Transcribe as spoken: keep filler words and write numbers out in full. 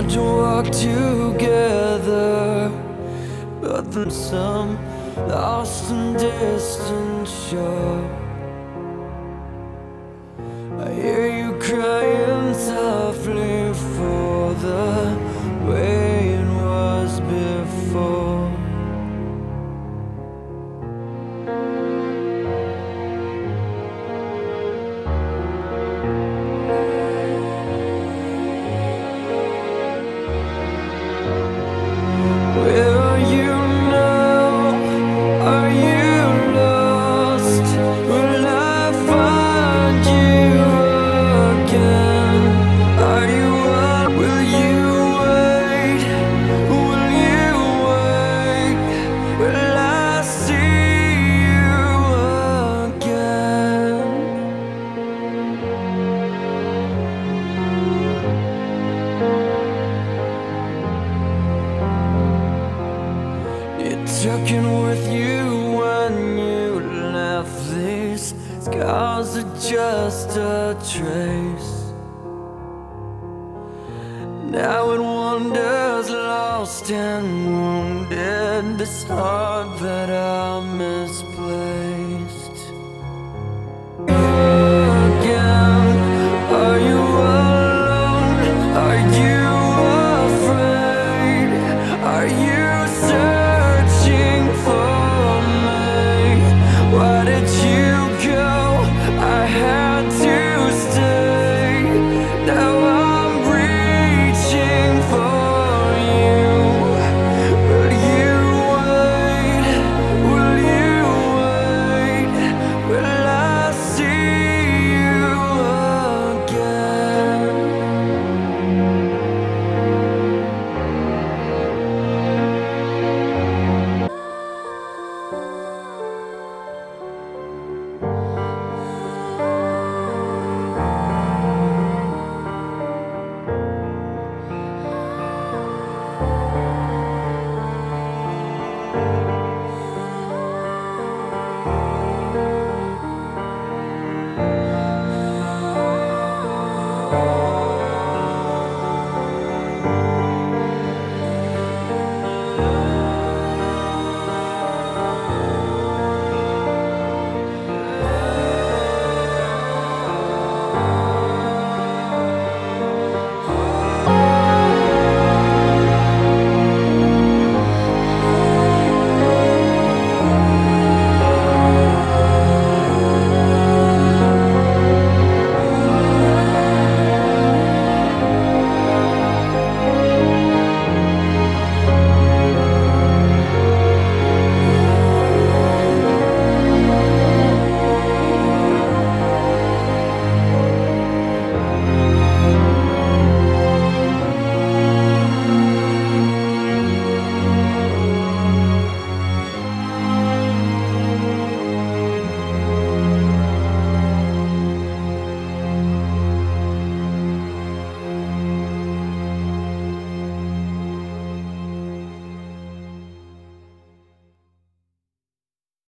hard to walk together, but then some lost and distant shore. I hear you crying softly for the way it was before. Where are you now? Are you lost? Will I find you again? Are you up? Will you wait? Will you wait? Will I see you again? You took it with you when you left. These scars are just a trace. Now it wanders lost and wounded. This heart that I miss